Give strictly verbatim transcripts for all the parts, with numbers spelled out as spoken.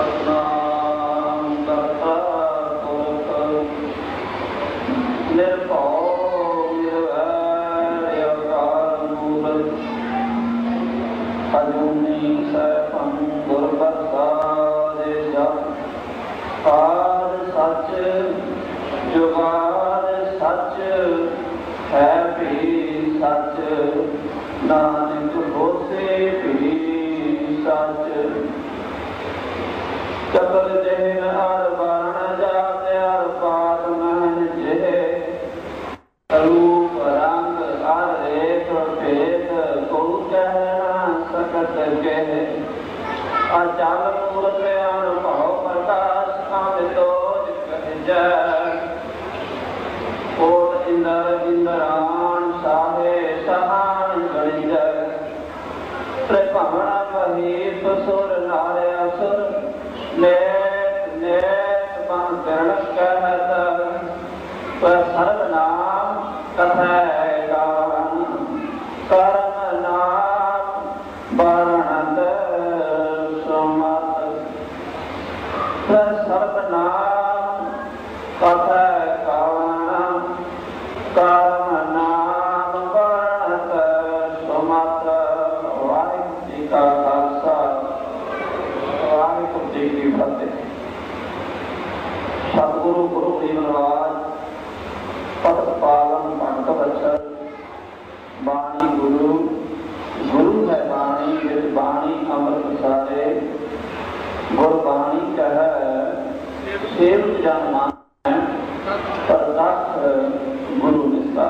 ਸਤਿਨਾਮ ਕਰਤਾ ਪੁਰਖ ਨਿਰਭਉ ਨਿਰਵੈਰ ਅਕਾਲ ਮੂਰਤ ਅਜੂਨੀ ਸੈਭੰ ਗੁਰ ਪ੍ਰਸਾਦਿ ਜਪੁ ਆਦਿ ਸਚ ਜੁਗਾਦਿ ਸਚ ਹੈ ਭੀ ਸਚ ਨਾਨਕ ਹੋਸੀ ਭੀ ਸਚ ਕਤਲ ਜਹਿਨ ਹਰ ਵਰਣ ਜਾਤ ਹਰ ਪਾਤ ਮਹਨ ਜਿਹ ਰੂਪ ਰੰਗ ਹਰ ਰੇਖ ਭੇਦ ਕੋ ਕਹਿ ਨਾ ਸਕਤ ਕਹਿ ਅਚਲ ਮੂਰਤ ਅਨੁਭਵ ਪ੍ਰਕਾਸ਼ ਅਮਿਤੋਜ ਕਹਿ ਕੋਟ ਇੰਦਰ ਇੰਦਰਾਨ ਸਾਹੇ ਸਹਾਨ ਗਣਿ ਜਗ ਤ੍ਰਿਭਵਨ ਮਹੀਪ ਸੁਰ ਨਾਰੇ ਅਸੁਰ ਨੇਤ ਨੇਤ ਮਨ ਕਰਣ ਕਹਿਤ ਪਰ ਸਰਬ ਨਾਮ ਕਥੈ ਗਾਵਨ ਕਰਮ ਨਾਮ ਬਰਣਤ ਸਮਤ ਪਰ ਸਰਬ ਨਾਮ ਕਥੈ ਗਾਵਨ ਕਰਮ ਨਾਮ ਬਰਣਤ ਸਮਤ। ਵਾਹਿਗੁਰੂ ਜੀ ਕਾ ਖਾਲਸਾ ਵਾਹਿਗੁਰੂ ਜੀ ਕੀ ਫਤਿਹ। ਸਤਿਗੁਰੂ ਗੁਰੂ ਗਰੀਬ ਨਵਾਜ ਭਗਤ ਪਾਲਨ ਪੰਡਤ ਬਚਨ ਬਾਣੀ ਗੁਰੂ ਗੁਰੂ ਹੈ ਬਾਣੀ ਵਿੱਚ ਬਾਣੀ ਅੰਮ੍ਰਿਤ ਸਾਰੇ ਗੁਰਬਾਣੀ ਕਹੈ ਸੇਵਕ ਜਨ ਮਾਨੈ ਪ੍ਰਤੱਖ ਗੁਰੂ ਨਿਸਤਾਰ।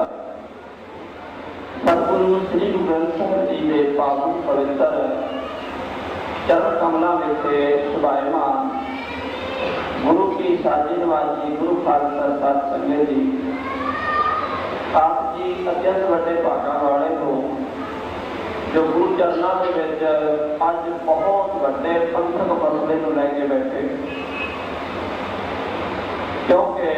ਸਤਿਗੁਰੂ ਸ੍ਰੀ ਗੁਰੂ ਗ੍ਰੰਥ ਸਾਹਿਬ ਜੀ ਦੇ ਪਾਵਨ ਪਵਿੱਤਰ ਚਰਨ ਕਮਲਾਂ ਵਿਖੇ ਸੁਭਾਇਮਾਨ ਗੁਰੂ ਕੀ ਸਾਜੀ ਨਵਾਜੀ ਗੁਰੂ ਖਾਲਸਾ ਸਤ ਸੰਗਤ ਜੀ, ਆਪ ਜੀ ਅਤਿਅੰਤ ਵੱਡੇ ਭਾਗਾਂ ਵਾਲੇ ਹੋ ਜੋ ਗੁਰੂ ਚਰਨਾਂ ਦੇ ਵਿੱਚ ਅੱਜ ਬਹੁਤ ਵੱਡੇ ਪੰਥਕ ਮਸਲੇ ਨੂੰ ਲੈ ਕੇ ਬੈਠੇ, ਕਿਉਂਕਿ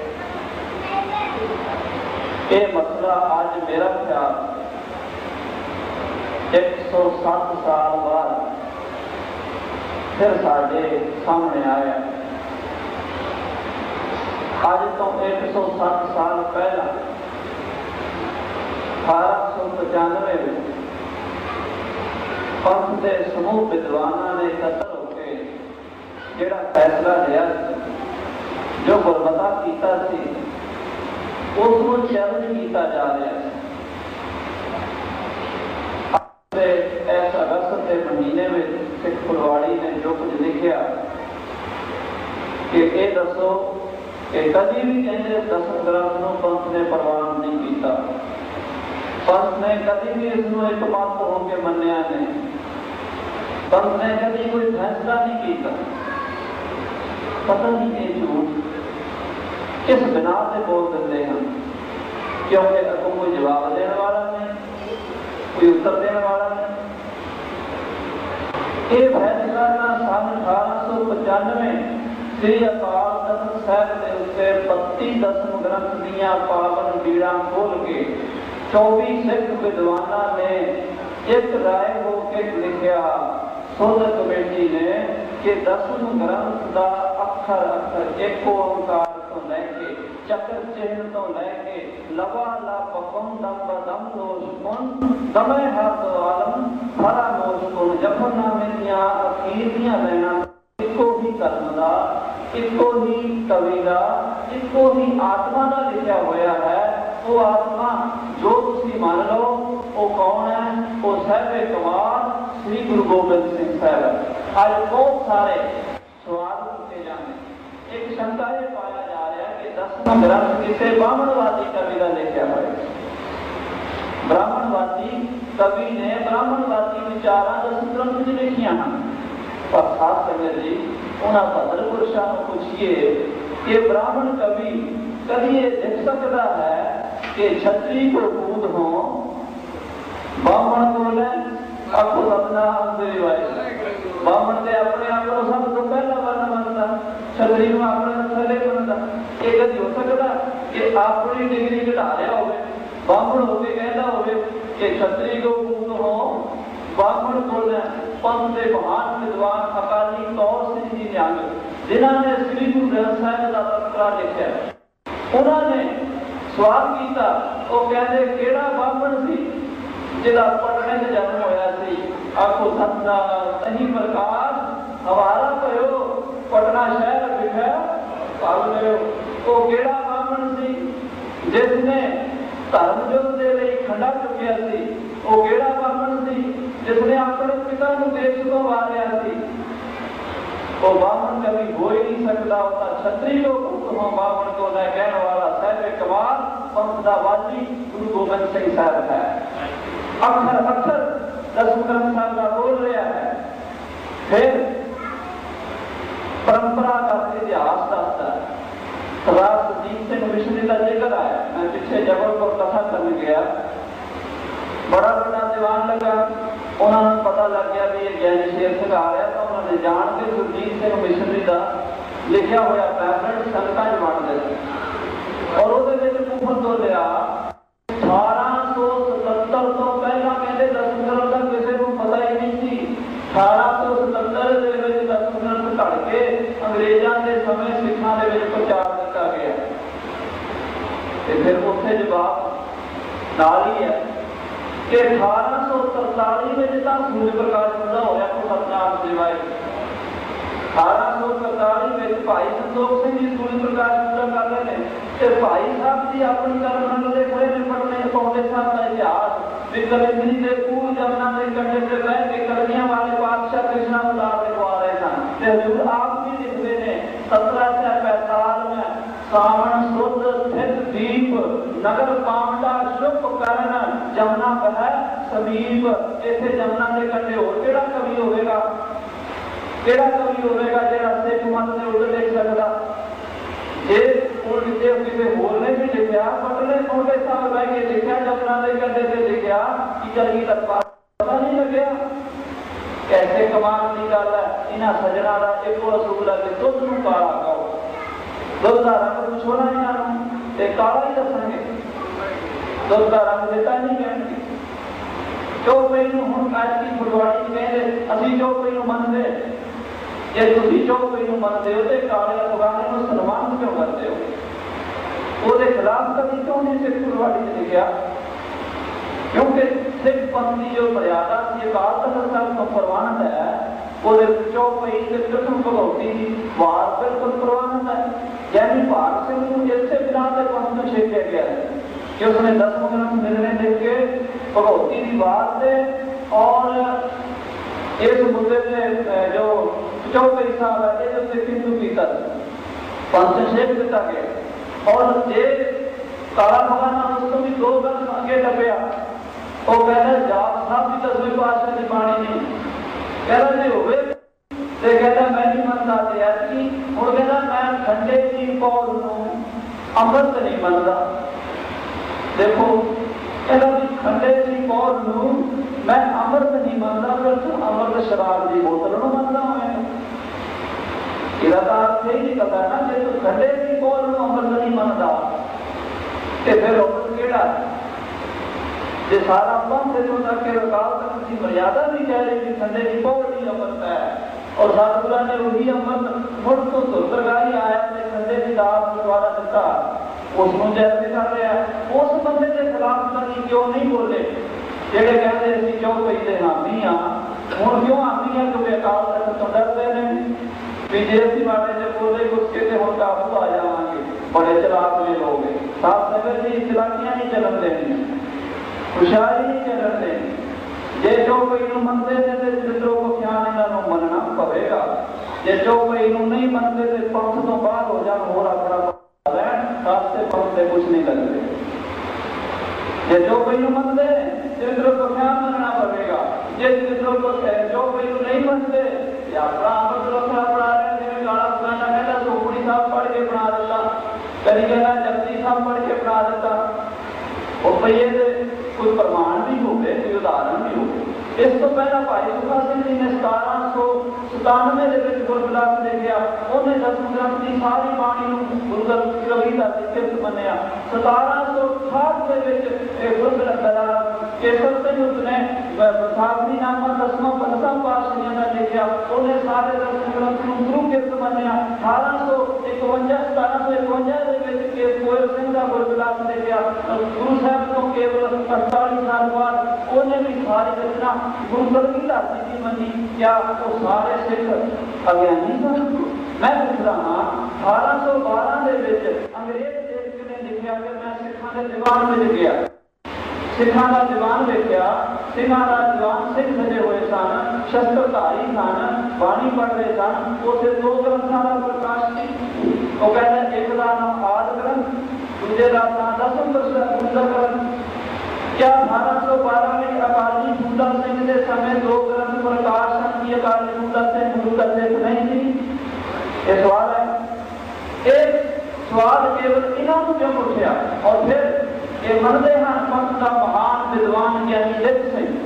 ਇਹ ਮਸਲਾ ਅੱਜ ਮੇਰਾ ਖਿਆਲ ਇੱਕ ਸੌ ਸੱਤ ਸਾਲ ਬਾਅਦ ਫਿਰ ਸਾਡੇ ਸਾਹਮਣੇ ਆਇਆ। ਅੱਜ ਤੋਂ ਇੱਕ ਸੌ ਸੱਤ ਸਾਲ ਪਹਿਲਾਂ ਅਠਾਰਾਂ ਸੌ ਪਚਾਨਵੇਂ ਵਿੱਚ ਪੰਥ ਦੇ ਸਮੂਹ ਵਿਦਵਾਨਾਂ ਨੇ ਇਕੱਤਰ ਹੋ ਕੇ ਜਿਹੜਾ ਫੈਸਲਾ ਲਿਆ, ਜੋ ਗੁਰਮਤਾ ਕੀਤਾ ਸੀ, ਉਸ ਨੂੰ ਚੈਲੰਜ ਕੀਤਾ ਜਾ ਰਿਹਾ ਹੈ। ਇਸ ਅਗਸਤ ਦੇ ਮਹੀਨੇ ਵਿੱਚ ਸਿੱਖ ਫੁਲਵਾੜੀ ਨੇ ਜੋ ਕੁਝ ਲਿਖਿਆ ਕਿ ਇਹ ਦੱਸੋ ਕਿ ਕਦੀ ਵੀ ਕਹਿੰਦੇ ਦਸਮ ਗ੍ਰੰਥ ਨੂੰ ਪੰਥ ਨੇ ਪ੍ਰਵਾਨ ਨਹੀਂ ਕੀਤਾ, ਪੰਥ ਨੇ ਕਦੀ ਵੀ ਇਸ ਨੂੰ ਇੱਕ ਮਤ ਹੋ ਕੇ ਮੰਨਿਆ ਨਹੀਂ, ਪੰਥ ਨੇ ਕਦੀ ਕੋਈ ਫੈਸਲਾ ਨਹੀਂ ਕੀਤਾ। ਪਤਾ ਨਹੀਂ ਇਹ ਝੂਠ ਕਿਸ ਬਿਨਾ ਤੇ ਬੋਲ ਦਿੰਦੇ ਹਨ, ਕਿਉਂਕਿ ਅੱਗੋਂ ਕੋਈ ਜਵਾਬ ਦੇਣ ਵਾਲਾ ਨਹੀਂ, ਕੋਈ ਉੱਤਰ ਦੇਣ ਵਾਲਾ ਨਹੀਂ। ਇਹ ਫੈਸਲਾ ਤਾਂ ਸੰਨ ਅਠਾਰਾਂ ਸੌ ਪਚਾਨਵੇਂ ਸ੍ਰੀ ਅਕਾਲ ਤਖ਼ਤ ਸਾਹਿਬ ਦੇ ਉੱਤੇ ਬੱਤੀ ਦਸਮ ਗ੍ਰੰਥ ਦੀਆਂ ਪਾਵਨ ਬੀੜਾਂ ਖੋਲ ਕੇ ਚੌਵੀ ਸਿੱਖ ਵਿਦਵਾਨਾਂ ਨੇ ਇੱਕ ਰਾਏ ਹੋ ਕੇ ਲਿਖਿਆ, ਸੋਧ ਕਮੇਟੀ ਨੇ, ਕਿ ਦਸਮ ਗ੍ਰੰਥ ਦਾ ਅੱਖਰ ਅੱਖਰ ਇੱਕ ਓਂਕਾਰ ਤੋਂ ਲੈ ਕੇ ਚੱਕਰ ਚਿੰਨ ਤੋਂ ਲੈ ਕੇ ਲਵਾ ਲਪ ਕੁੰ ਦਮ ਬਦਮ ਦੋਸ਼ ਕੁੰ ਦਮੇ ਹੱਥ ਆਲਮ ਹਰਾ ਮੋਸ਼ ਕੁੰ ਜਫਰਨਾਮੇ ਦੀਆਂ ਅਖੀਰ ਦੀਆਂ ਲੈਣਾ ਇੱਕੋ ਹੀ ਕਰਮ ਦਾ, ਇੱਕੋ ਹੀ ਕਵੀ ਦਾ, ਇੱਕੋ ਹੀ ਆਤਮਾ ਦਾ ਲਿਖਿਆ ਹੋਇਆ ਹੈ। ਉਹ ਆਤਮਾ ਜੋ ਤੁਸੀਂ ਮੰਨ ਲਓ ਉਹ ਕੌਣ ਹੈ? ਉਹ ਸਾਹਿਬੇ ਕਮਾਲ ਸ੍ਰੀ ਗੁਰੂ ਗੋਬਿੰਦ ਸਿੰਘ ਸਾਹਿਬ। ਅੱਜ ਬਹੁਤ ਸਾਰੇ ਸਵਾਲ ਕੀਤੇ ਜਾਂਦੇ, ਇੱਕ ਸ਼ੰਕਾ ਇਹ ਪਾਇਆ ਜਾ ਰਿਹਾ ਕਿ ਦਸਵਾਂ ਗ੍ਰੰਥ ਕਿਸੇ ਬ੍ਰਾਹਮਣਵਾਦੀ ਕਵੀ ਦਾ ਲਿਖਿਆ ਹੋਇਆ। ਬ੍ਰਾਹਮਣਵਾਦੀ ਕਵੀ ਨੇ ਬ੍ਰਾਹਮਣਵਾਦੀ ਵਿਚਾਰਾਂ ਦਸਮ ਗ੍ਰੰਥ ਵਿੱਚ ਲਿਖੀਆਂ ਹਨ, ਪਰ ਸਾਧ ਸੰਗਤ ਜੀ ਉਹਨਾਂ ਭਦਰ ਪੁਰਸ਼ਾਂ ਨੂੰ ਪੁੱਛੀਏ ਕਿ ਬ੍ਰਾਹਮਣ ਕਵੀ ਕਦੀ ਇਹ ਲਿਖ ਸਕਦਾ ਹੈ ਕਿ ਛਤਰੀ ਕੋ ਕੂਦ ਹੋ ਬਾਹਮਣ ਕੋਲ ਆਪੋ ਆਪਣਾ ਅੰਦਰ ਵਾਇ ਬਾਹਮਣ ਦੇ ਆਪਣੇ ਆਪ ਨੂੰ ਸਭ ਤੋਂ ਪਹਿਲਾ ਵਰਨ ਮੰਨਦਾ, ਛਤਰੀ ਨੂੰ ਆਪਣੇ ਥੱਲੇ ਮੰਨਦਾ। ਇਹ ਕਦੀ ਹੋ ਸਕਦਾ ਕਿ ਆਪਣੀ ਡਿਗਰੀ ਘਟਾ ਰਿਹਾ ਹੋਵੇ, ਬਾਹਮਣ ਹੋ ਕੇ ਕਹਿੰਦਾ ਹੋਵੇ ਕਿ ਛਤਰੀ ਕੋ ਕੂਦ ਹੋ ਬਾਹਮਣ ਕੋਲ ਪੰਥ ਦੇ ਮਹਾਨ ਵਿਦਵਾਨ ਅਕਾਲੀ ਤੌਰ ਸਿੰਘ ਜੀ ਨੇ निहंग जिन्हों ने श्री गुरु ग्रंथ साहिब का तत्परा लिखा, उन्होंने सवाल किया, वो कहते केड़ा बामण सी जिहदा पटने च जन्म होया सी। आखो सत्ता सही प्रकाश हवारा भयो पटना शहर विखा पाल गयो। वो केड़ा बामण सी जिसने धर्म युद्ध के लिए खंडा चुकिया सी। वो केड़ा बामण सी जिसने अपने पिता को देश को वारिया सी। वो बामण कभी हो ही नहीं सकता, उसका छत्री लोग हो बामण को न कहने वाला साहिब कमाल पंथ दा वाली गुरु गोबिंद सिंह साहब है। अक्षर अक्षर दसम ग्रंथ साहब का बोल रहा है। फिर परंपरा का इतिहास दसता है। सरदार सुरजीत सिंह मिश्री का जिक्र आया। मैं पिछले जबलपुर कथा करने गया, बड़ा बड़ा दीवान लगा, उन्होंने पता लग गया भी ये ज्ञानी शेर सिंह आ रहा, तो उन्होंने जान के सुरजीत सिंह मिश्री का लिखा हुआ पैफलेट संगतां च वंड दिता और उसदे विच मुफत तो लिया। अठारह सौ सतहत्तर तो पहला कहते दसम ग्रंथ का किसी को पता ही नहीं सी। अठारह सौ सतहत्तर दे विच दसम ग्रंथ घड़ के अंग्रेजां दे समय सिखां दे विच प्रचार किया गया। ते फिर उत्थे जवाब नाल ही है कि अठारह सौ तरताली में तो सूर्य प्रकाश पूरा होया को सतनाम सिवाय। अठारह सौ तरताली में भाई संतोख सिंह जी सूर्य प्रकाश पूरा कर रहे हैं। भाई साहब जी अपनी कर्म दे खड़े ने पढ़ने पौधे साहब का इतिहास विकलंदरी के कूल जमुना के कंढे से रह के कलगियां वाले बादशाह कृष्णा अवतार लिखवा रहे थे। हजूर आप भी लिखते हैं सत्रह सौ पैंतालीस में सावन शुद्ध स्थित दीप नगर पावंडा शुभ करण जमुना बह समीप। इसे जमुना के कंढे होर केड़ा कवि होगा, केड़ा कवि होगा जेड़ा सिख मत ने उल्ट लिख सकता। जे किसी होर ने भी लिखा पटले पौंडे साहब बह के लिखा जमुना के कंढे से लिखा कि कलगी तक पता नहीं लग्या। कैसे कमाल की गल है। इन्हां सजना का एक असूल है कि दुध नूं काला कहो, दुध का रंग पुछो ना इन्हों ते काला ही दसेंगे, दुध का रंग देता नहीं कहेंगे। चौपई नूं हुण अज की फुलवाड़ी कहते असीं चौपई नूं मनदे, जे तुसीं चौपई नूं मनदे हो ते काले अफगाने नूं सन्मान क्यों करते हो? ਉਹਦੇ खिलाफ कभी क्यों नहीं सिख फुलवाड़ी च लिखा? क्योंकि सिख पंथ की जो मर्यादा सी अकाल तख्त साहब तो प्रवानत है, वो चौपई के कृष्ण भगवती की वार बिल्कुल प्रवानत है। यानी भारत सिंह को इसे बिना के पंथ में छेकिया गया है कि उसने दसम ग्रंथ निर्णय देख के भगवती की वार से और इस मुद्दे से जो चौपई साहब है ये किंतु पीता पंथ छेक दिता गया। और जे काला भगाना उसको भी दो गल आगे लग्या, वो कहता जाप साहब की दसवीं पातशाह की बाणी नहीं कहता जे होवे ते कहता मैं नहीं मनता ते ऐसी हुण कहता मैं खंडे की पौध नूं अमृत नहीं मनता। देखो कहता भी खंडे की पौध नूं मैं अमृत नहीं मनता, फिर तू अमृत शराब की बोतल नूं मनदा होवे। अर्थ यही निकलता है ना जे तू खंडे की पौध नूं अमृत नहीं मनता ते फिर अमृत केड़ा जे सारा पंथ इथों तक के अकाल तख्त की मर्यादा भी कह रही कि खंडे की पौध ही अमृत है और सतगुरां ने वही अमृत मुड़ तो धुरगाही आया ते खंडे की दात द्वारा दिता उसनूं जैसे कर रहा है। उस बंदे के खिलाफ कभी क्यों नहीं बोले जेड़े कहते असीं चौपई दे हामी हां। हुण क्यों हामी हां क्योंकि अकाल तख्त तो डरदे ने भी जे असीं माड़े जे बोले गुस्से ते हुण काबू आ जावांगे। बड़े चलाक ने लोग साहब नगर जी चलाकियां नहीं चलन देनी, खुशहाली नहीं चलन देनी। जे चौपई नूं मनदे ने ते जिद्रों बख्यान इन्हां नूं मनना पवेगा, जे चौपई नूं नहीं मनदे ते पंथ तो बाहर हो जाण होर अपना रहण रास्ते पंथ ते कुछ नहीं करदे। जे चौपई नूं मनदे जिद्रों बख्यान मनना पवेगा, जे जिद्रों चौपई नूं नहीं मनदे ते अपना अमृत रखना बना रहे। जिवें काला बगाना कहता सोपड़ी साहब पढ़ के बना दिता, कभी कहना जपजी साहब पढ़ के बना दिता। और भई कोई प्रमाण भी हो, कोई उदाहरण भी हो। इस तो पहला भाई सुखा सिंह जी ने सतारह सौ सतानवे गुरबिलास लिखिया, उन्हें दसम ग्रंथ की सारी बाणी गुरु कवि का किरत मनिया। सतारह सौ अठाठ के गुरबिलास केसर सिंह उसने विसाखी नामा दसवां पंद्रह पातशाहियां का लिखिया, उन्हें सारे दसम ग्रंथ गुरु किरत ਮੰਨਿਆ। ਅਠਾਰਾਂ ਸੌ ਇਕਵੰਜਾ ਸਤਾਰਾਂ ਸੌ ਇਕਵੰਜਾ ਦੇ ਵਿੱਚ ਕੇ ਕੋਇਲ ਸਿੰਘ ਦਾ ਗੁਰਬਿਲਾਸ ਲਿਖਿਆ। ਗੁਰੂ ਸਾਹਿਬ ਤੋਂ ਕੇਵਲ ਅੜਤਾਲੀ ਸਾਲ ਬਾਅਦ ਉਹਨੇ ਵੀ ਸਾਰੀ ਰਚਨਾ ਗੁਰੂ ਕਲਗੀਧਰ ਜੀ ਦੀ ਮੰਨੀ। ਕਿਆ ਉਹ ਸਾਰੇ ਸਿੱਖ ਅਗਿਆਨੀ ਸਨ? ਮੈਂ ਪੁੱਛਦਾ ਹਾਂ, ਅਠਾਰਾਂ ਸੌ ਬਾਰਾਂ ਦੇ ਵਿੱਚ ਅੰਗਰੇਜ਼ ਲੇਖਕ ਨੇ ਲਿਖਿਆ ਕਿ ਮੈਂ ਸਿੱਖਾਂ ਦੇ ਦੀਵਾਨ ਵਿੱਚ ਗਿਆ, ਸਿੱਖਾਂ ਦਾ ਦੀਵਾਨ ਵੇਖਿਆ, ਸਿੰਘਾਂ ਦਾ ਦੀਵਾਨ ਸਿੰਘ ਸਜੇ ਹੋਏ ਸਨ, ਸ਼ਸਤਰਧਾਰੀ ਸਨ, ਬਾਣੀ ਪੜ੍ਹ ਰਹੇ ਸਨ। ਉੱਥੇ ਦੋ ਗ੍ਰੰਥਾਂ ਦਾ ਪ੍ਰਕਾਸ਼ ਸੀ। ਉਹ ਕਹਿੰਦਾ ਇੱਕ ਦਾ ਨਾਮ ਆਦਿ ਗ੍ਰੰਥ, ਦੂਜੇ ਦਾ ਨਾਮ ਦਸਮ ਗ੍ਰੰਥ। क्या अठारह सौ बारह में अकाली फूला सिंह के समय दो ग्रंथ प्रकाश की अकाली फूला सिंह फूला सिंह नहीं थी? ये सवाल है। एक सवाल केवल इन्होंने क्यों उठा? और फिर ये मनते हैं पंथ का महान विद्वान ज्ञानी लिख सिंह,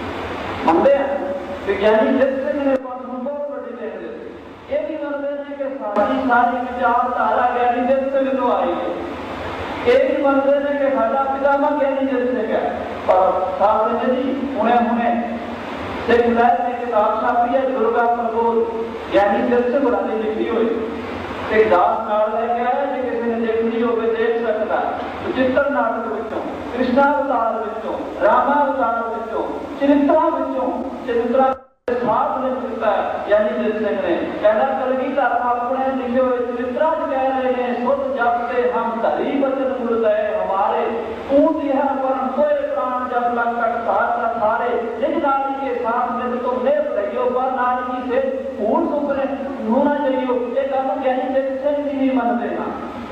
मनते हैं कि ज्ञानी लिख सिंह ने पंथ को बहुत बड़ी देन दी। ये भी मनते हैं कि सारी सारी विचारधारा ज्ञानी लिख सिंह तो आई है। ये भी मनते हैं कि साडा पितामह ज्ञानी लिख सिंह है। पर साहब जी हुणे हुणे सिख साहिब ने किताब छापी है दुर्गा प्रबोध, ज्ञानी लिख सिंह होरां ने लिखी हुई। एक दास नाल लेके आया जे किसी ने देखनी होवे देख सकता है। चित्र नाटक विचों, कृष्णावतार विचों, रामावतार विचों, चरित्रां विचों चरित्रां साथ ने लिखता है ज्ञानी लिख सिंह ने। कहना कलगीधर अपने लिखे हुए चरित्रां कह रहे हैं, सुध जपते हम धरी बचन मुरदय हमारे, ऊंट यह परम सोए प्राण जब लग कट साथ सारे, निज नारी के साथ में तुम ने रहियो पर नारी से भूल सुपने होना चाहिए। ये काम ज्ञानी लिख सिंह जी नहीं मनते ना।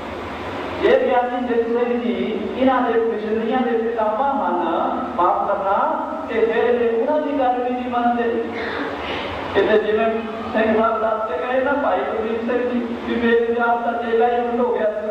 ये ज्ञानी लिख सिंह जी इन्हां दे पिछलियां दे किताबां हन, माफ करना कि फिर उन्हां दी गल भी नहीं मनते। इसे जिवें सिंह साहब दस के गए ना भाई कबीर सिंह जी भी बेगुजान का चेला ही उल्ट हो गया था।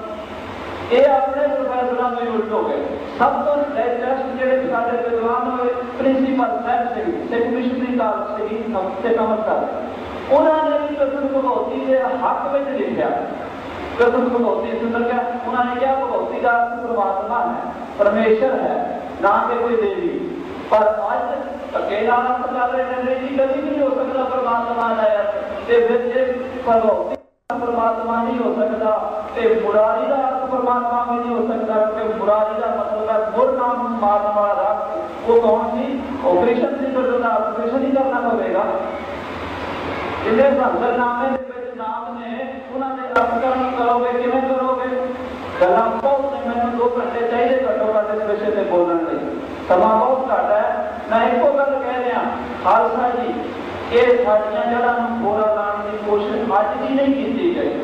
ये अपने प्रोफैसरां तो ही उल्ट हो गए। सब तो लेटेस्ट जिहड़े साडे विद्वान होए principal Sahib Singh Sikh missionary college Singh हफ्ते अमृतसर, उन्होंने भी कृष्ण भगवती के हक में लिखा। कृष्ण भगवती सुन क्या उन्होंने क्या भगवती का परमात्मा है, परमेश्वर है, ना कि कोई देवी। पर आज अकेला चल रहे हैं जी कभी भी नहीं हो सकता परमात्मा है। फिर भगवती परमात्मा नहीं हो सकता, मुरारी का अर्थ परमात्मा भी नहीं हो सकता, क्योंकि मुरारी का मतलब है मुर नाम मारने वाला रख। वो कौन सी? वो कृष्ण जी को जो कृष्ण ही करना पड़ेगा। जिन्हें संगरनामे नाम ने उन्होंने अपकरण करोगे कि करोगे? गल्लां बहुत ने मैंने दो घंटे चाहिए घट्टो घट इस विषय से बोलने लगी, समा बहुत घट है। मैं एको गल कह रहा खालसा जी, ये साड़ियां जड़ां नूं पूरा लाने की कोशिश अज भी नहीं की गई।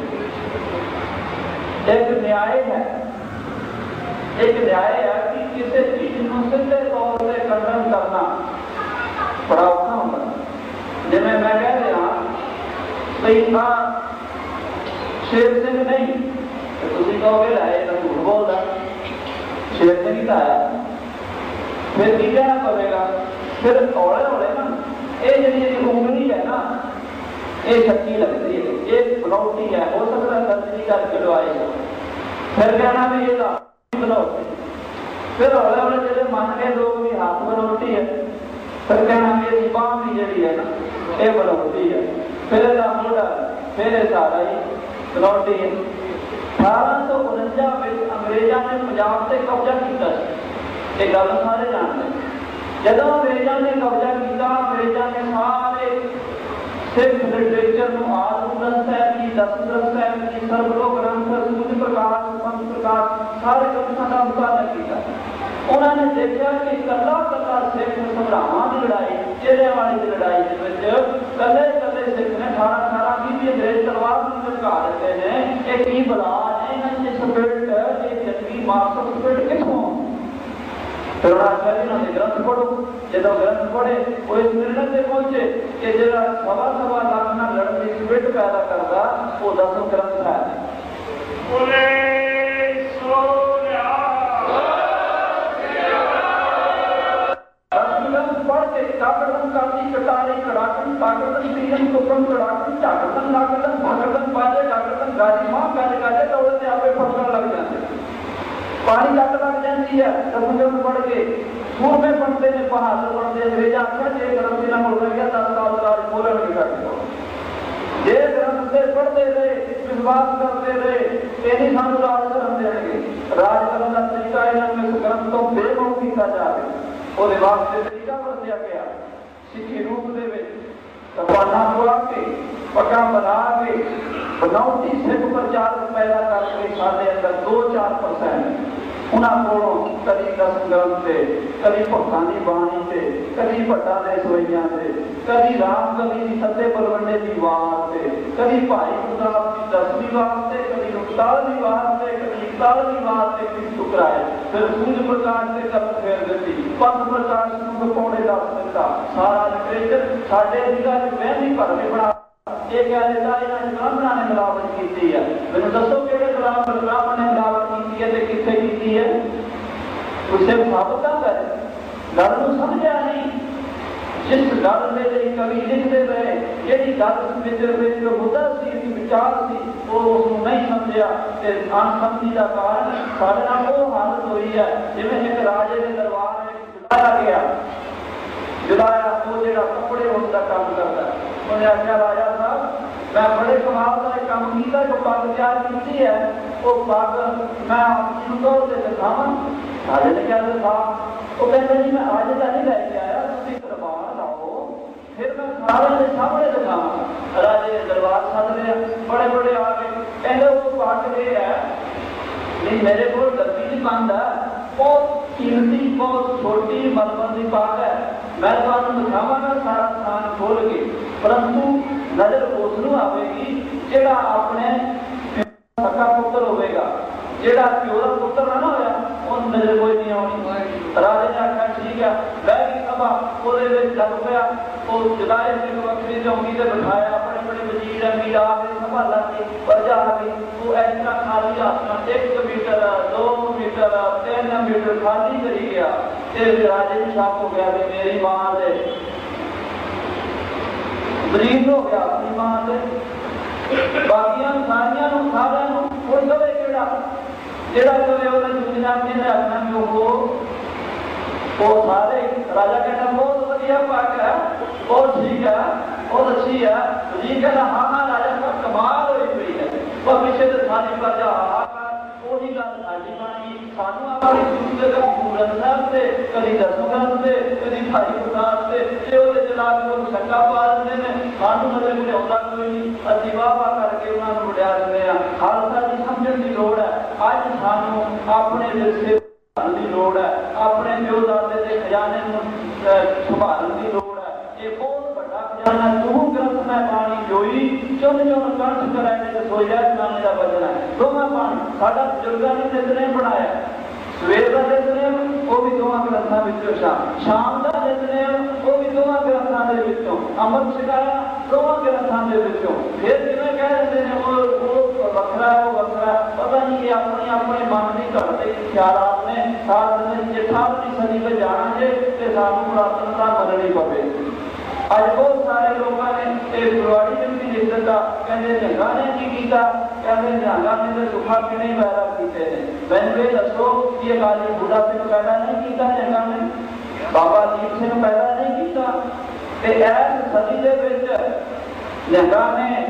एक न्याय है, एक न्याय है कि किसी चीज को सीधे तौर पर खंडन करना बड़ा औखा होता। जिवें मैं कह रहा भाई हाँ शेर सिंह नहीं तो तुम कहोगे लाए तो झूठ बोलता, शेर सिंह का है फिर की कहना पड़ेगा। फिर हौले हौले ना ये जी उंगली है ना ये शक्ति लगती है, ये बनौटी है, हो सकता है सर्जरी करके लवाएगा। फिर कहना भी ये बनौटी, फिर हौले हौले जैसे मन के लोग भी हाथ बनौटी है, फिर कहना मेरी बांह भी जी है ना ये बनौटी है, फिर मोटा फिर सारा ही बनौटी है। अठारह सौ उनंजा में अंग्रेजा ने पंजाब से कब्जा किया, ये गल सारे जानते। जब अंग्रेजा ने कब्जा किया, अंग्रेजा ने सारे सिख लिटरेचर को आदि ग्रंथ साहब की, दस ग्रंथ साहब की, सर्वलोक ग्रंथ, सूर्य प्रकाश, पंथ प्रकाश, सारे ग्रंथों का मुकाबला किया। उन्होंने देखा कि कला कला सिख संभरावां की लड़ाई, चेहरे वाली की लड़ाई कले कले सिख ने अठारह अठारह की भी अंग्रेज तलवार लटका देते हैं। एक की बला ने इन्होंने स्पिरिट ये जंगी मार्क्स स्पिरिट किसों फिर उन्होंने ग्रंथ पढ़ो। जो ग्रंथ पढ़े वो इस निर्णय से पहुंचे कि जो सवा सवा लाख ना लड़ने की स्पिरिट पैदा करता वो दस ग्रंथ है। पढ़ के काकड़न काटी कटारी कड़ाकन पागड़न पीरन कुकम कड़ाकन चाकड़न लागड़न भागड़न बाजे जागड़न गाजी मां गाजे गाजे दौड़ते आपे फटकन लग जाते, पानी लग लग जाती है। दस ग्रंथ पढ़ के सूर में पढ़ते ने बहादुर पढ़ते अंग्रेजा आख्या जे ग्रंथ ना बोल गया दस साल बाद बोलन नहीं करते। जे ग्रंथ से पढ़ते रहे, विश्वास करते रहे, ये नहीं सानू राज करन देणगे। राज करन दा तरीका इन्हां नूं इस ग्रंथ तो बेमोह कीता जावे, ਉਹਦੇ ਵਾਸਤੇ ਤਰੀਕਾ ਵਰਤਿਆ ਗਿਆ। ਸਿੱਖੀ ਰੂਪ ਦੇ ਵਿੱਚ ਕਿਰਪਾਨਾਂ ਪਵਾ ਕੇ, ਪੱਗਾਂ ਬਣਾ ਕੇ, ਬਣਾਉਟੀ ਸਿੱਖ ਪ੍ਰਚਾਰਕ ਪੈਦਾ ਕਰਕੇ ਸਾਡੇ ਅੰਦਰ ਦੋ ਚਾਰ ਪਰਸੈਂਟ ਉਹਨਾਂ ਕੋਲੋਂ ਕਦੀ ਦਸਮ ਗ੍ਰੰਥ ਤੇ, ਕਦੀ ਭਗਤਾਂ ਦੀ ਬਾਣੀ ਤੇ, ਕਦੀ ਭੱਟਾਂ ਦੇ ਸਵਈਆਂ ਤੇ, ਕਦੀ ਰਾਮ ਕਵੀ ਦੀ ਸੱਤੇ ਬਲਵੰਡੇ ਦੀ ਵਾਰ ਤੇ, ਕਦੀ ਭਾਈ ਗੁਰਦਾਸ ਦੀ ਦਸਵੀਂ ਵਾਰ ਤੇ, ਕਦੀ ਉਨਤਾਲੀਵੀਂ ਵਾਰ ਤੇ, ਕਦੀ ਇਕਤਾਲੀਵੀਂ ਵਾਰ ਤੇ ਕਿਸ ਟੁਕਰਾਏ। ਫਿਰ ਸੂਰਜ ਪ੍ਰਕਾਸ਼ ਤੇ ਕਲਮ ਫੇਰ ਦਿੱਤੀ, ਪੰਥ ਪ੍ਰਕਾਸ਼ ਨੂੰ ਪੌੜੇ ਦੱਸ ਦਿੱਤਾ। ਸਾਰਾ ਲਿਟਰੇਚਰ ਸਾਡੇ ਦਿਲਾਂ 'ਚ ਵਹਿਮੀ ਭਰਮੇ ਬਣਾ ਇਹ ਕਹਿ ਦਿੱਤਾ ਇਹਨਾਂ ਬ੍ਰਾਹਮਣਾਂ ਨੇ ਮਿਲਾਵਟ ਕੀਤੀ ਹੈ। ਮੈਨੂੰ ਦੱਸੋ ਕਿਹੜੇ ਬ੍ਰਾਹਮਣ ਬ੍ਰਾਹਮਣ ਨੇ ਮਿਲਾਵਟ ਕੀਤੀ ਹੈ ਤੇ ਕਿੱਥੇ ਕੀਤੀ ਹੈ? ਉਸੇ ਸਾਬਤ ਕਰ ਗੱਲ ਨੂੰ ਸਮਝਿਆ ਨਹੀਂ। ਜਿਸ ਗੱਲ ਦੇ ਲਈ ਕਵੀ ਲਿਖਦੇ ਰਹੇ, ਜਿਹੜੀ ਗੱਲ ਵਿੱਚ ਵਿੱਚ ਮੁੱਦਾ ਸੀ, ਵਿਚਾਰ ਸੀ, ਉਹ ਉਸਨੂੰ ਨਹੀਂ ਸਮਝਿਆ ਤੇ ਅਣਸਮਝੀ ਦਾ ਕਾਰਨ ਸਾਡੇ ਨਾਲ ਉਹ ਹਾਲਤ ਹੋਈ ਹੈ ਜਿਵੇਂ ਇੱਕ ਰਾਜੇ ਦੇ ਦਰਬਾਰ ਵਿੱਚ ਜੁਲਾਇਆ ਗਿਆ। ਜੁਲਾਇਆ ਉਹ ਜਿਹੜਾ ਕੱਪੜੇ ਹੋਣ ਦਾ ਕੰਮ ਕਰਦਾ, ਉਹਨੇ ਆਖਿਆ ਰਾਜਾ ਸਾਹਿਬ ਮੈਂ ਬੜੇ ਕਮਾਲ ਦਾ ਕੰਮ ਕੀਤਾ, ਜੋ ਪੱਗ ਤਿਆਰ ਕੀਤੀ ਹੈ ਉਹ ਪੱਗ ਮੈਂ ਆਪਣੀ ਨੂੰ ਤੋੜ ਕੇ ਦਿਖਾਵਾਂ। ਰਾਜੇ ਨੇ ਕਿਹਾ ਦਿਖਾ। ਉਹ ਕਹਿੰਦਾ ਜੀ ਮੈਂ ਅੱਜ ਤਾਂ ਨਹੀਂ ਲੈ ਕੇ ਆਇਆ, ਤੁਸੀਂ ਦਰਬਾਰ ਲਾਓ ਫਿਰ ਮੈਂ ਸਾਰਿਆਂ ਦੇ ਸਾਹਮਣੇ ਦਿਖਾਵਾਂ। ਰਾਜੇ ਨੇ ਦਰਬਾਰ ਸੱਦ ਲਿਆ, ਬੜੇ ਬੜੇ ਆ ਗਏ। ਕਹਿੰਦੇ ਉਹ ਪੱਗ ਇਹ ਹੈ ਨਹੀਂ ਮੇਰੇ ਕੋਲ ਡੱਬੀ ਦੀ ਬੰਦ ਹੈ, ਬਹੁਤ ਕੀਮਤੀ ਬਹੁਤ ਛੋਟੀ ਮਲਮਲ ਦੀ ਪੱਗ ਹੈ, मैं तुहानू दिखावांगा सारा स्थान खोल के, परंतु नजर उसनू आवेगी जिहड़ा अपने सक्का पुत्र होवेगा, जिहड़ा प्यो दा पुत्र ना होया उहनू नजर कोई नहीं आउणी। राजे ने आख्या ठीक है, बह गई सभा, ਉਹਦੇ ਵਿੱਚ ਲੱਗ ਪਿਆ। ਉਹ ਜਲਾਏ ਸਿੰਘ ਵੱਖਰੀ ਚੌਂਕੀ ਤੇ ਬਿਠਾਇਆ, ਆਪਣੇ ਬੜੇ ਵਜ਼ੀਰ ਅਮੀਰ ਆ ਕੇ ਸੰਭਾਲਾ ਕੇ ਪ੍ਰਜਾ ਆ ਗਈ। ਉਹ ਇਸ ਤਰ੍ਹਾਂ ਖਾਲੀ ਹੱਥ ਨਾਲ ਇੱਕ ਮੀਟਰ ਦੋ ਮੀਟਰ ਤਿੰਨ ਮੀਟਰ ਖਾਲੀ ਕਰੀ ਗਿਆ ਤੇ ਰਾਜੇ ਨੂੰ ਸ਼ੱਕ ਹੋ ਗਿਆ ਵੀ ਮੇਰੀ ਮਾਂ ਦੇ ਬਰੀਦ ਹੋ ਗਿਆ, ਆਪਣੀ ਮਾਂ ਦੇ ਬਾਕੀਆਂ ਸਾਰੀਆਂ ਨੂੰ ਸਾਰਿਆਂ ਨੂੰ ਉਹ ਕਵੇ ਕਿਹੜਾ ਜਿਹੜਾ ਕਵੇ ਉਹਨੇ ਦੁਨੀਆ ਨੇ ਆਖਣਾ ਵੀ ਉਹ ਉਹ ਸਾਰੇ ਰਾਜਾ ਕਹਿੰਦਾ ਬਹੁਤ ਵਧੀਆ ਪੱਗ ਹੈ, ਬਹੁਤ ਠੀਕ ਹੈ, ਬਹੁਤ ਅੱਛੀ ਹੈ। ਵਜ਼ੀਰ ਕਹਿੰਦਾ ਹਾਂ ਹਾਂ ਰਾਜਾ ਸਾਹਿਬ ਕਮਾਲ ਹੋਈ ਪਈ ਹੈ। ਉਹ ਪਿੱਛੇ ਤੇ ਸਾਡੀ ਪ੍ਰਜਾ ਹਾਹਾਕਾਰ ਉਹੀ ਗੱਲ ਸਾਡੀ ਬਣੀ। ਸਾਨੂੰ ਆਪਣੀ ਦੂਜੇ ਦਾ ਪੂਰਨ ਸਾਹਿਬ ਤੇ ਕਦੀ ਦਸੂਗੰਧ ਤੇ ਕਦੀ ਭਾਈ ਗੁਰਦਾਸ ਤੇ ਤੇ ਉਹਦੇ ਜਲਾਦ ਨੂੰ ਸ਼ੱਕਾ ਪਾ ਦਿੰਦੇ ਨੇ। ਸਾਨੂੰ ਨਜ਼ਰ ਨਹੀਂ ਆਉਂਦਾ ਕੋਈ ਨਹੀਂ, ਅਸੀਂ ਵਾਹ ਵਾਹ ਕਰਕੇ ਉਹਨਾਂ ਨੂੰ ਵਡਿਆ ਦਿੰਦੇ ਹਾਂ। ਖਾਲਸਾ ਦੀ ਸਮਝਣ ਦੀ ਲੋੜ ਹੈ। ਅੱਜ ਸਾਨੂੰ ਆਪਣੇ ਵਿਰਸੇ ਦੀ ਲੋੜ ਹੈ, ਆਪਣੇ ਪਿਓ ਦਾਦੇ ਦੇ ਖਜ਼ਾਨੇ ਨੂੰ ਸੰਭਾਲਣ ਦੀ ਲੋੜ ਹੈ। ਇਹ ਬਹੁਤ ਵੱਡਾ ਖਜ਼ਾਨਾ ਤੂੰ ਗ੍ਰੰਥ ਮੈਂ ਬਾਣੀ ਜੋਈ ਚੁਣ ਚੁਣ ਕੰਠ ਕਰਾਏ ਤੇ ਸੋਇਆ ਜਨਾਨੇ ਦਾ ਵਚਨ ਹੈ। ਦੋਵਾਂ ਬਾਣੀ ਸਾਡਾ ਬਜ਼ੁਰਗਾਂ ਨੇ ਨਿਤਨੇਮ ਬਣਾਇਆ। ਸਵੇਰ ਦਾ ਨਿਤਨੇਮ ਉਹ ਵੀ ਦੋਵਾਂ ਗ੍ਰੰਥਾਂ ਵਿੱਚੋਂ, ਸ਼ਾਮ ਦਾ ਨਿਤਨੇਮ ਉਹ ਵੀ ਦੋਵਾਂ ਗ੍ਰੰਥਾਂ ਦੇ ਵਿੱਚੋਂ, ਅੰਮ੍ਰਿਤ ਛਕਾਇਆ ਦੋਵਾਂ ਗ੍ਰੰਥਾਂ ਦੇ ਵਿੱਚੋਂ। ਫਿਰ ਜਿਵੇਂ ਕਹਿ ਦਿੰਦੇ ਨੇ ਉਹ ਉਹ ਵੱਖਰਾ ਉਹ ਵੱਖਰਾ, ਪਤਾ ਨਹੀਂ ਕਿ ਆਪਣੀ ਆਪਣੇ ਮਨ ਦੀ ਘੜ ਦੇ ਖਿਆਲਾਤ ਨੇ। ਸਾਰਾ ਦਿਨ ਜੇ ਅਠਾਰਵੀਂ ਸਦੀ ਵਿੱਚ ਜਾਣਗੇ ਤੇ ਸਾਨੂੰ ਪੁਰਾਤਨਤਾ ਮੰਨਣੀ ਪਵੇ। ਅੱਜ ਬਹੁਤ ਸਾਰੇ ਲੋਕਾਂ ਨੇ ਇਹ ਗੁਰਵਾੜੀ ਵਿੱਚ ਵੀ ਲਿਖ ਦਿੱਤਾ, ਕਹਿੰਦੇ ਨਿਹੰਗਾਂ ਨੇ ਕੀ ਕੀਤਾ, ਕਹਿੰਦੇ ਨਿਹੰਗਾਂ ਨੇ ਤਾਂ ਸੁੱਖਾ ਕਿਹਨੇ ਪੈਦਾ ਕੀਤੇ ਨੇ। ਮੈਨੂੰ ਇਹ ਦੱਸੋ ਕਿ ਇਹ ਅਕਾਲੀ ਬੁੱਢਾ ਸਿੰਘ ਪੈਦਾ ਨਹੀਂ ਕੀਤਾ ਨਿਹੰਗਾਂ ਨੇ, ਬਾਬਾ ਦੀਪ ਸਿੰਘ ਪੈਦਾ ਨਹੀਂ ਕੀਤਾ। ਤੇ ਇਸ ਸਦੀ ਦੇ ਵਿੱਚ ਨਿਹੰਗਾਂ ਨੇ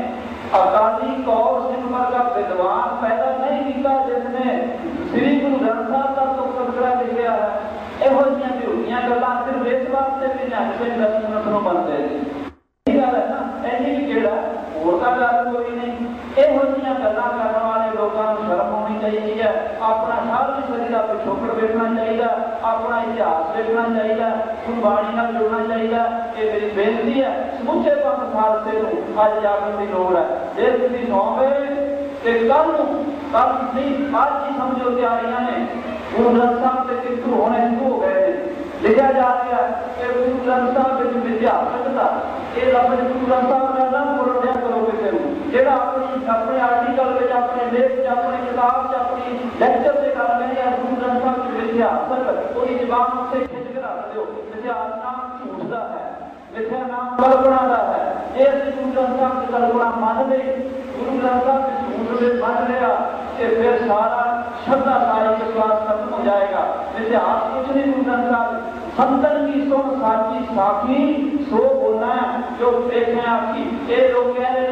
ਅਕਾਲੀ ਕੌਰ ਸਿੰਘ ਵਰਗਾ ਵਿਦਵਾਨ ਪੈਦਾ ਨਹੀਂ ਕੀਤਾ ਜਿਸਨੇ ਸ੍ਰੀ ਗੁਰੂ ਗ੍ਰੰਥ ਸਾਹਿਬ ਦਾ ਤੁਕੜਾ ਲਿਖਿਆ ਹੈ। ਇਹੋ ਜਿਹੀਆਂ ਝੂਠੀਆਂ ਗੱਲਾਂ ਸਿਰਫ ਇਸ ਵਾਸਤੇ ਵੀ ਨਿਹੰਗ ਸਿੰਘ ਦਸਮਤ ਨੂੰ ਮੰਨਦੇ ਨੇ। ਇਹ ਗੱਲ ਹੈ ਨਾ, ਇੰਨੀ ਵੀ ਕਿਹੜਾ ਹੋਰ ਤਾਂ ਗੱਲ ਕੋਈ ਨਹੀਂ। ਇਹੋ ਜਿਹੀਆਂ ਗੱਲਾਂ ਕਰਨ ਵਾਲੇ ਲੋਕਾਂ ਨੂੰ ਸ਼ਰਮ ਆਉਣੀ ਚਾਹੀਦੀ ਹੈ। ਆਪਣਾ ਅਠਾਰਵੀਂ ਸਦੀ ਦਾ ਪਿਛੋਕੜ ਵੇਖਣਾ ਚਾਹੀਦਾ, ਆਪਣਾ ਇਤਿਹਾਸ ਵੇਖਣਾ ਚਾਹੀਦਾ, ਗੁਰਬਾਣੀ ਨਾਲ ਜੁੜਨਾ ਚਾਹੀਦਾ। ਇਹ ਮੇਰੀ ਬੇਨਤੀ ਹੈ ਸਮੁੱਚੇ ਪੰਥ ਖਾਲਸੇ ਨੂੰ ਅੱਜ ਜਾਗਣ ਦੀ ਲੋੜ ਹੈ। ਜੇ ਤੁਸੀਂ ਸੌਂਗੇ ਤੇ ਕੱਲ ਨੂੰ ਕੱਲ ਨਹੀਂ ਅੱਜ ਹੀ ਸਮਝੋ ਤਿਆਰੀਆਂ ਨੇ। ਗੁਰੂ ਗ੍ਰੰਥ ਸਾਹਿਬ ਤੇ ਕਿੱਥੋਂ ਹੋਣੇ ਸ਼ੁਰੂ ਹੋ ਗਏ ਨੇ। ਲਿਖਿਆ ਜਾ ਰਿਹਾ ਕਿ ਗੁਰੂ ਗ੍ਰੰਥ ਸਾਹਿਬ ਵਿੱਚ ਵਿਦਿਆਪਕ ਦਾ ਇਹ ਲਫ਼ਜ਼ ਗੁਰੂ ਗ੍ਰੰਥ ਸਾਹਿਬ ਦਾ ਨਾ ਬੋਲਿਆ ਕਰੋ ਕਿਸੇ ਨੂੰ। ਜਿਹੜਾ ਆਪਣੀ ਆਪਣੇ ਆਰਟੀਕਲ ਵਿੱਚ, ਆਪਣੇ ਲੇਖ 'ਚ, ਆਪਣੀ ਕਿਤਾਬ 'ਚ, ਆਪਣੀ ਲੈਕਚਰ ਦੇ ਕਰ ਰਹੇ ਆ ਗੁਰੂ ਗ੍ਰੰਥ ਸਾਹਿਬ ਵਿੱਚ ਵਿਦਿਆਪਕ, ਉਹਦੀ ਜ਼ਬਾਨ ਉੱਤੇ ਖਿੱਚ ਕੇ ਰੱਖ ਦਿਓ। ਇਤਿਹਾਸ ਨਾਮ ਝੂਠ ਦਾ ਹੈ, ਮਿੱਥਿਆ ਨਾਮ ਕਲਪਨਾ ਦਾ ਹੈ। ਜੇ ਅਸੀਂ ਗੁਰੂ ਗ੍ਰੰਥ ਸਾਹਿਬ ਦੀ ਕਲਪਨਾ ਮੰਨ ਲਈ, ਗੁਰੂ ਗ੍ਰੰਥ ਸਾਹਿਬ ਦੇ ਝੂਠ ਦੇ ਮੰਨ ਲਿਆ ਤੇ ਫਿਰ ਸਾਰਾ ਸ਼ਰਧਾ ਸਾਰੀ ਵਿਸ਼ਵਾਸ ਖਤਮ ਹੋ ਜਾਏਗਾ। ਇਤਿਹਾਸ ਕੁਛ ਨਹੀਂ। ਗੁਰੂ ਗ੍ਰੰਥ ਸਾਹਿਬ ਸੰਤਨ की सुन साची साखी सो बोलना जो देखे आखी। ये लोग कह रहे हैं कि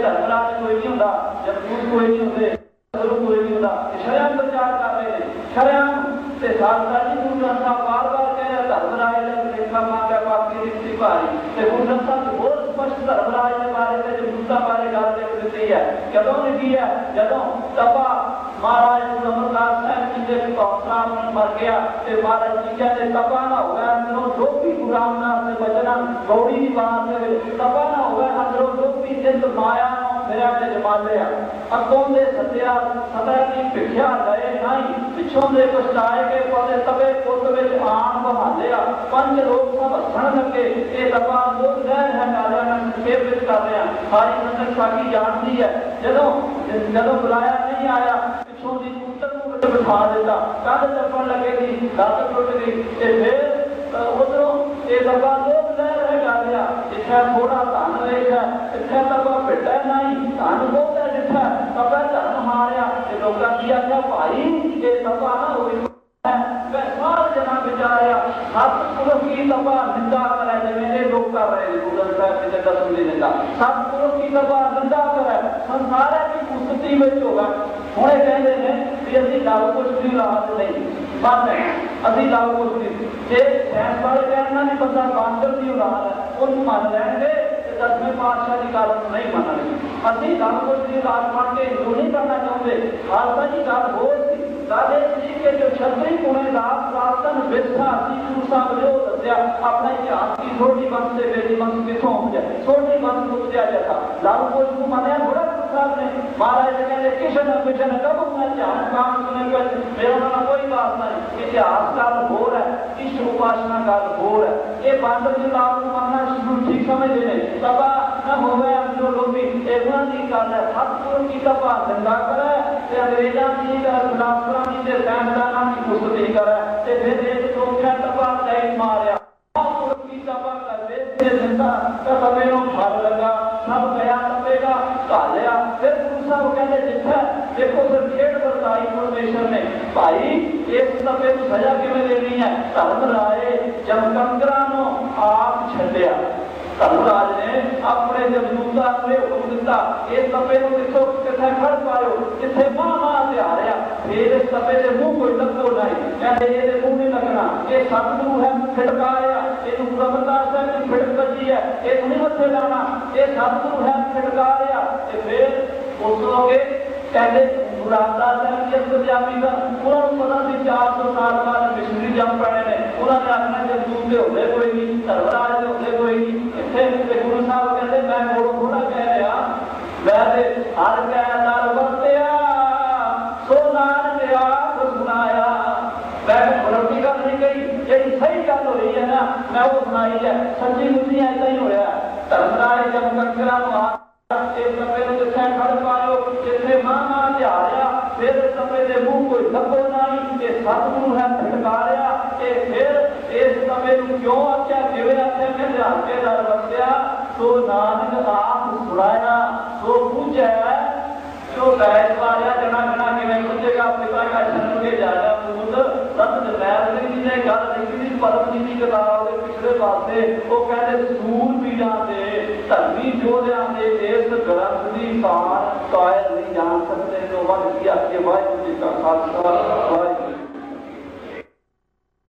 धर्मराज कोई नहीं होता, जगदूत कोई नहीं होते, गुरु कोई नहीं होता, शर्म प्रचार कर रहे हैं। शर्म ते साधना जी गुरु ग्रंथ साहब बार बार कह रहे धर्मराज ने लेखा मांगा बाकी रिश्ती भारी ते गुरु ग्रंथ साहब बहुत स्पष्ट धर्मराज के बारे में जगदूता बारे गल लिख दी है। कदों लिखी है? जदों तपा महाराज अमरदास साहब जी के कौसला मर गया ते महाराज जी कहते तपा ना हो गया अंदरों जो भी गुरु रामदास ने बचना गौड़ी की बात है तपा ना हो गया अंदरों जो भी जिंद माया मेरा ने जमा लिया अगों दे सत्या सदा की भिखिया गए नहीं पिछों दे पछताए के पौधे तबे पुत विच आन बहालिया पंज लोग सब हसन लगे ये तपा लोग लहर है डालिया मैं संक्षेप विच कर रहा सारी संगत साकी जानती है। जदों जदों बुलाया नहीं आया पिछों दी पुत्र को बिठा देता कंध टप्पण लगे थी लत टुट गई ते फिर उधरों ये तपा लोग लहर है डालिया जिथे थोड़ा धन वेखा इथे तपा भिड्डा नहीं धन बहुत है जिथे तपा धन मारिया लोगों की आख्या भाई ये तपा ना हो सारे जना बेचारिया सतपुरुष की तपा निंदा करे जिवें लोग कर रहे हैं गुरु साहब जी का दसम दिन निंदा सतपुरुष की तपा निंदा करे संसार की उन्नति में होगा हुणे कहते हैं कि असीं लाभ कुछ भी लाभ नहीं बंद है असीं लाभ कुछ नहीं जे सैंस वाले कहना नहीं बंदा बांदर की औलाद है उन्हें मान लेंगे दसवें पातशाह की गल नहीं मानेंगे असीं लाभ कुछ भी लाभ मान के हिंदू नहीं करना चाहते खालसा की गल होर सी दादे जी के जो छत्री पुणे दास प्रातन विस्था सी गुरु साहब जो दस्या अपना इतिहास की छोटी वंश से बेटी वंश किथों हो जाए छोटी वंश को दिया जाता लाभ कुछ को माने बड़ा साहब ने महाराज ने कहते किशन किशन कब मैं ध्यान काम सुने पर मेरा नाम कोई बात नहीं इतिहास का हो रहा है इष्ट उपासना का हो रहा है ये बांदर जी लाभ को मानना शुरू ठीक समझते हैं तबा न हो गया जो लोग भी एक की गल है सतपुरुष की तपा धंधा करे ते अंग्रेजां की फिलासफरां की ते साइंसदानां की कुश्ती करे ते फिर एक सोख्या तपा तैन मारिया सतपुरुष की तपा करे ते धंधा ते तपे नूं फल लगा सब गया तपेगा घालिया फिर गुरु साहब कहते जिथे देखो फिर खेड़ बरताई परमेश्वर ने भाई इस तपे नूं सजा किवें देनी है धर्म राए जमकंकरां नूं आप छड्डिया धर्मराज ने अपने जमदूता ने हुक्म दिता इस तपे को किथों किथे खड़ पायो जिथे मां मां त्यारिया फिर इस तपे दे मुंह कोई लगो नहीं कहते ये मुंह नहीं लगना ये सतगुरु है फिटकारिया ये गुरु अमरदास साहब की फिटक बची है ये नहीं मथे लाना ये सतगुरु है फिटकारिया ते फिर उस लोगे कहते गुरु रामदास साहब की अंतर्यामी का उन्होंने पता सी चार सौ साल बाद मिशनरी जम पड़े ने उन्होंने आखना जगदूत के होते कोई नहीं धर्मराज के होते कोई नहीं इतने गुरु साहब कहते मैं थोड़ा थोड़ा कह रहा वैसे हर कह दर वरत्या सो नानक आप सुनाया मैं बरोटी गल नहीं कही जी सही गल हो रही है ना मैं वो सुनाई है सच्ची मुच्ची ऐसा ही होया धर्मराज जमकंकरां नूं इस तपे नूं जिथे खड़ पायो जिथे मां मां ध्यारिया फिर इस तपे दे मुंह कोई लगो नहीं ये सतगुरु है फिटकारिया ये फिर इस तपे नूं क्यों आख्या जिवें आख्या कि ध्यान के दर वरत्या सो नानक आप सुनाया सो पूछे जो बैठ वालिया जना जना किवें पूछेगा पिता का जन्म के जाना पूत सत जरनैल सिंह जी ने गल लिखी थी परम जी की किताब के पिछले पासे वो कहते सूर पीड़ा दे धर्मी योद्धा ने इस ग्रंथ की शान कायल नहीं जान सकते जो वन की आखिर वाहिगुरू जी का खालसा वाहिगुरू